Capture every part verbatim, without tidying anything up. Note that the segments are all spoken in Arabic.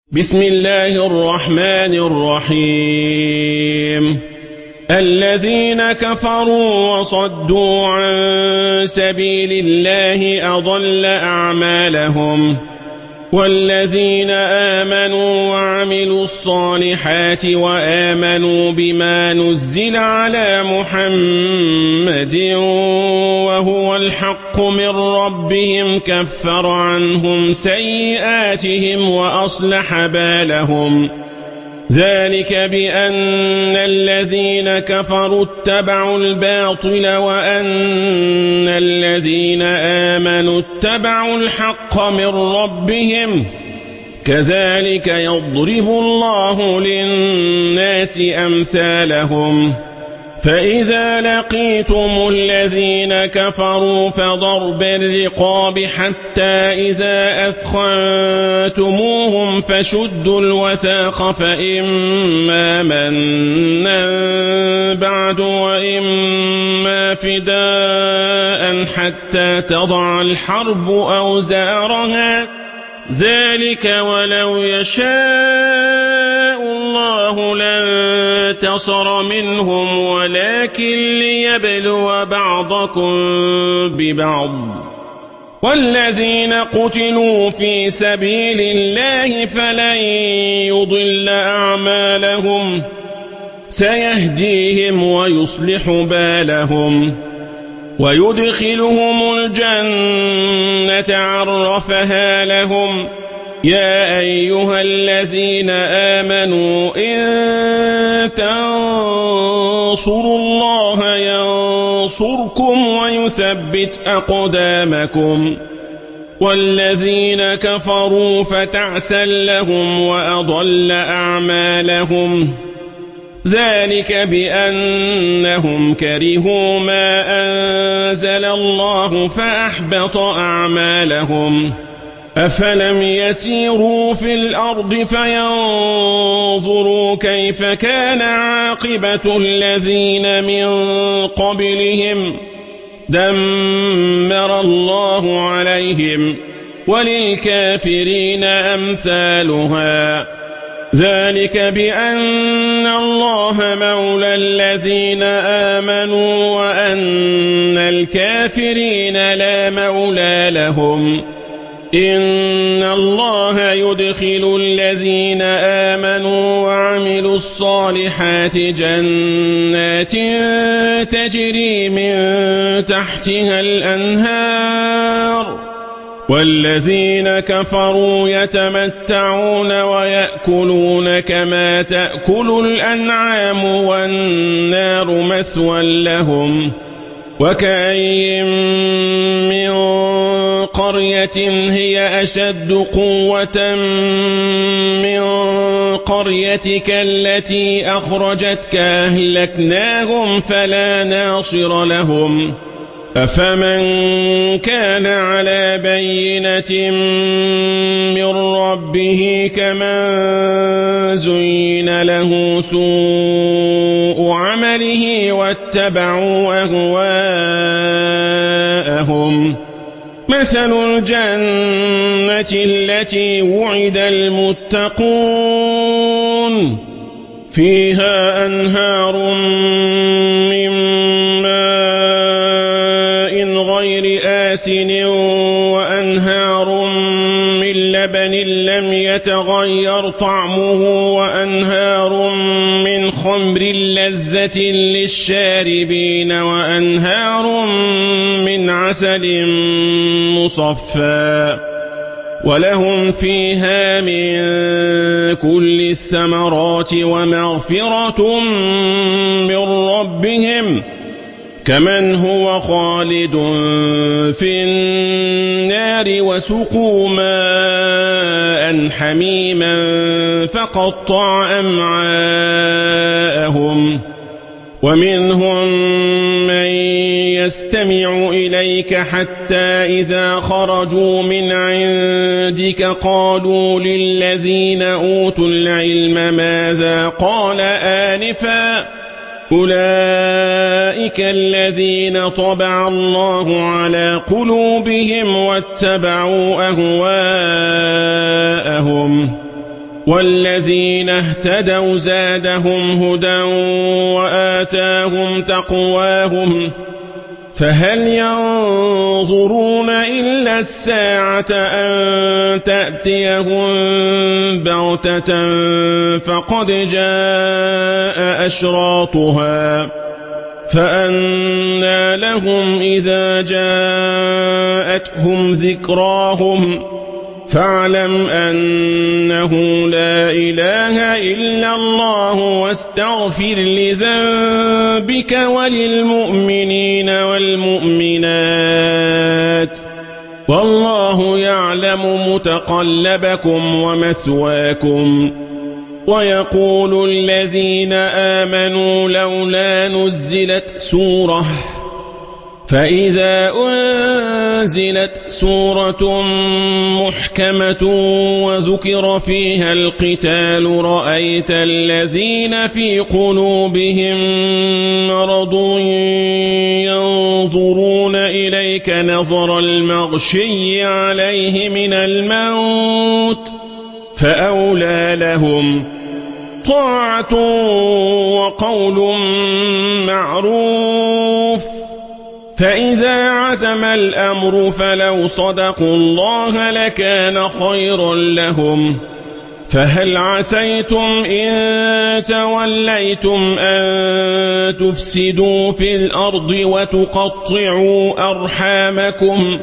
بسم الله الرحمن الرحيم الذين كفروا وصدوا عن سبيل الله أضل أعمالهم والذين آمنوا وعملوا الصالحات وآمنوا بما نزل على محمد وهو الحق من ربهم كفر عنهم سيئاتهم وأصلح بالهم ذلك بأن الذين كفروا اتبعوا الباطل وأن الذين آمنوا اتبعوا الحق من ربهم كذلك يضرب الله للناس أمثالهم فإذا لقيتم الذين كفروا فضرب الرقاب حتى إذا أثخنتموهم فشدوا الوثاق فإما منا بعد وإما فداء حتى تضع الحرب أوزارها ذلك ولو يشاء الله لانتصر منهم ولكن ليبلو بعضكم ببعض والذين قتلوا في سبيل الله فلن يضل أعمالهم سيهديهم ويصلح بالهم ويدخلهم الجنة عرفها لهم يا أيها الذين آمنوا إن تنصروا الله ينصركم ويثبت أقدامكم والذين كفروا فتعسا لهم وأضل أعمالهم ذلك بأنهم كرهوا ما أنزل الله فأحبط أعمالهم أفلم يسيروا في الأرض فينظروا كيف كان عاقبة الذين من قبلهم دمر الله عليهم وللكافرين أمثالها ذلك بأن الله مولى الذين آمنوا وأن الكافرين لا مولى لهم إن الله يدخل الذين آمنوا وعملوا الصالحات جنات تجري من تحتها الأنهار والذين كفروا يتمتعون ويأكلون كما تأكل الأنعام والنار مثوى لهم وكأين من قرية هي أشد قوة من قريتك التي أخرجتك أهلكناهم فلا ناصر لهم أفمن كان على بينة من ربه كمن زين له سوء عمله واتبعوا أهواءهم مثل الجنة التي وعد المتقون فيها أنهار من ماء غير آسن وأنهار من لبن لم يتغير طعمه وأنهار من خمر لذة للشاربين وأنهار من عسل مصفى ولهم فيها من كل الثمرات ومغفرة من ربهم كمن هو خالد في النار وسقوا ماء حميما فقطع أمعاءهم ومنهم من يستمع إليك حتى إذا خرجوا من عندك قالوا للذين أوتوا العلم ماذا قال آنفا أولئك الذين طبع الله على قلوبهم واتبعوا أهواءهم والذين اهتدوا زادهم هدى وآتاهم تقواهم فهل ينظرون إلا الساعة أن تأتيهم بغتة فقد جاء أشراطها فأنى لهم إذا جاءتهم ذكراهم فاعلم أنه لا إله إلا الله واستغفر لذنبك وللمؤمنين والمؤمنات والله يعلم متقلبكم ومثواكم ويقول الذين آمنوا لولا نزلت سورة فإذا أنزلت سورة محكمة وذكر فيها القتال رأيت الذين في قلوبهم مرض ينظرون إليك نظر المغشي عليه من الموت فأولى لهم طاعة وقول معروف فإذا عزم الأمر فلو صدقوا الله لكان خيرا لهم فهل عسيتم إن توليتم أن تفسدوا في الأرض وتقطعوا أرحامكم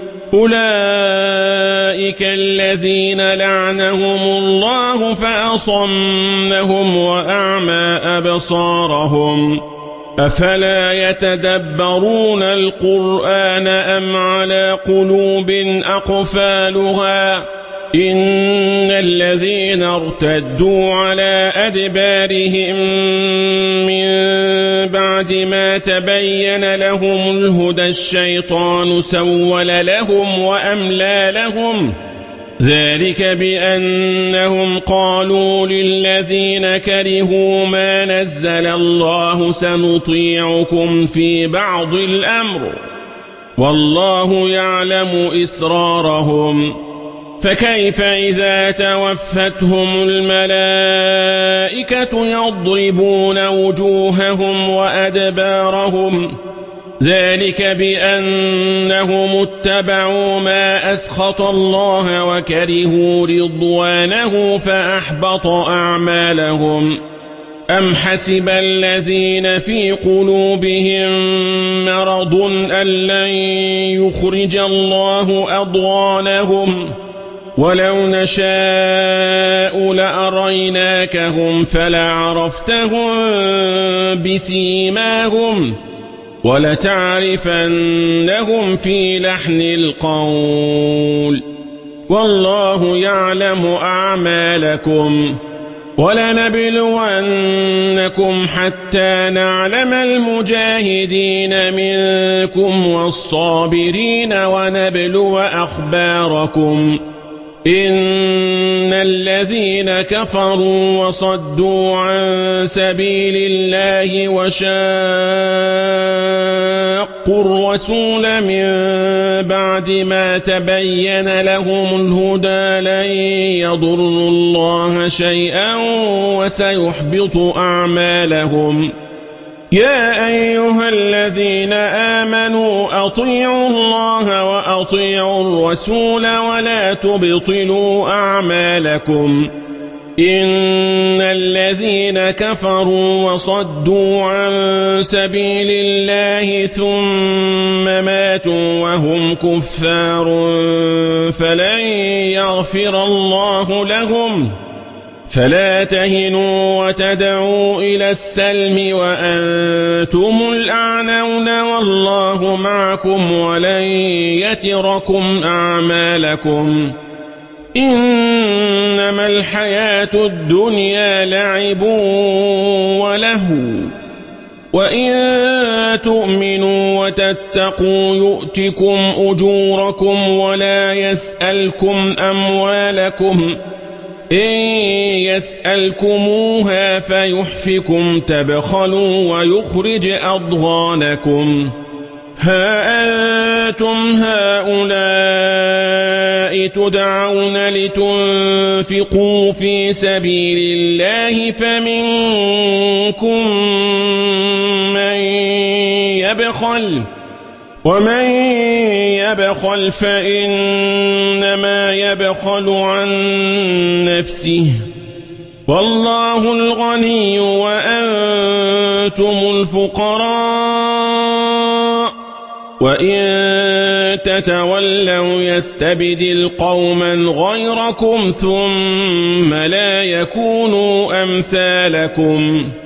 أولئك الذين لعنهم الله فأصمهم وأعمى أبصارهم أفلا يتدبرون القرآن أم على قلوب أقفالها إن الذين ارتدوا على أدبارهم من بعد ما تبين لهم الهدى الشيطان سول لهم وأملى لهم ذلك بأنهم قالوا للذين كرهوا ما نزل الله سنطيعكم في بعض الأمر والله يعلم إسرارهم فكيف إذا توفتهم الملائكة يضربون وجوههم وأدبارهم ذلك بأنهم اتبعوا ما أسخط الله وكرهوا رضوانه فأحبط أعمالهم أم حسب الذين في قلوبهم مرض أن لن يخرج الله أضغانهم ولو نشاء لأريناكهم فلعرفتهم بسيماهم ولتعرفنهم في لحن القول والله يعلم أعمالكم ولنبلونكم حتى نعلم المجاهدين منكم والصابرين ونبلو أخباركم إن الذين كفروا وصدوا عن سبيل الله وشاقوا الرسول من بعد ما تبين لهم الهدى لن يضروا الله شيئا وسيحبط أعمالهم يا أيها الذين آمنوا أطيعوا الله وأطيعوا الرسول ولا تبطلوا أعمالكم إن الذين كفروا وصدوا عن سبيل الله ثم ماتوا وهم كفار فلن يغفر الله لهم فلا تهنوا وتدعوا إلى السلم وأنتم الأعلون والله معكم ولن يتركم أعمالكم إنما الحياة الدنيا لعب ولهو وإن تؤمنوا وتتقوا يؤتكم أجوركم ولا يسألكم أموالكم إن يسألكموها فيحفكم تبخلوا ويخرج أضغانكم ها أنتم هؤلاء تدعون لتنفقوا في سبيل الله فمنكم من يبخل ومن يبخل فإنما يبخل عن نفسه والله الغني وأنتم الفقراء وإن تتولوا يستبدل قوما غيركم ثم لا يكونوا أمثالكم